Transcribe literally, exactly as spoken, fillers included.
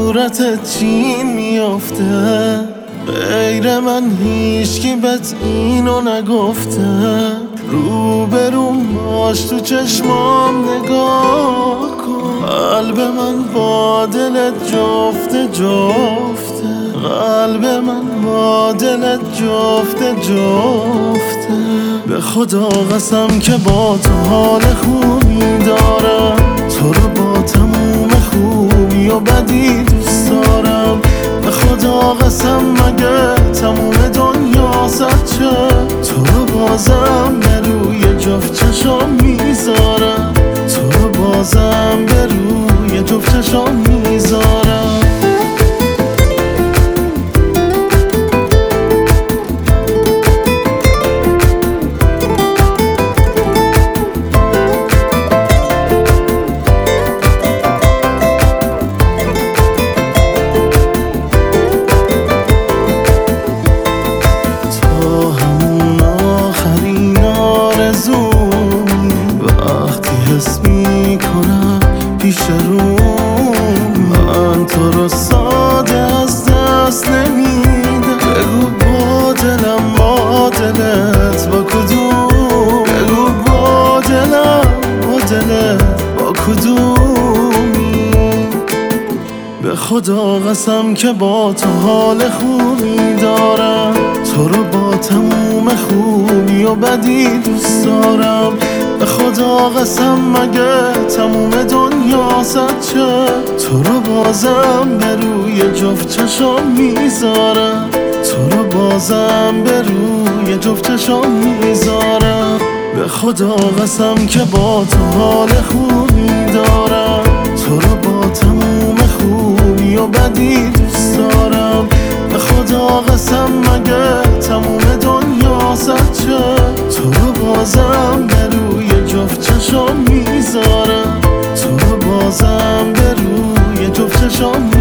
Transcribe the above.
صورتت چین میافته، غیر من هیچکی بهت اینو نگفته. روبروم باش تو چشمام نگاه کن، قلب من با دلت جفته جفته، قلب من با دلت جفته جفته. به خدا قسم که با تو حال خوبی دارم، تو رو با تموم خوبی و بدی دوست دارم. به خدا قسم مگه تموم دنیا صد چه، تو رو بازم به روی جفت چشام میذارم، تو رو بازم به روی جفت چشام میذارم. حس میکنم پیش روم، من تو رو ساده از دست نمیدم. بگو با دلم با دلت با کدوم، بگو با دلم با دلت با کدومی. به خدا قسم که با تو حال خوبی دارم، تو رو با تموم خوبی و بدی دوست دارم. به خدا قسم مگه تموم دنیا صد چه، تو رو بازم به روی جفت چشام میذارم، تو رو بازم به روی جفت چشام میذارم. به خدا قسم که با تو حال خوبی دارم، تو رو با تموم خوبی و بدی دوست دارم. به خدا قسم مگه تموم دنیا صد چه، تو رو بازم به روی جفت چشام میذارم، تو رو بازم به روی جفت چشام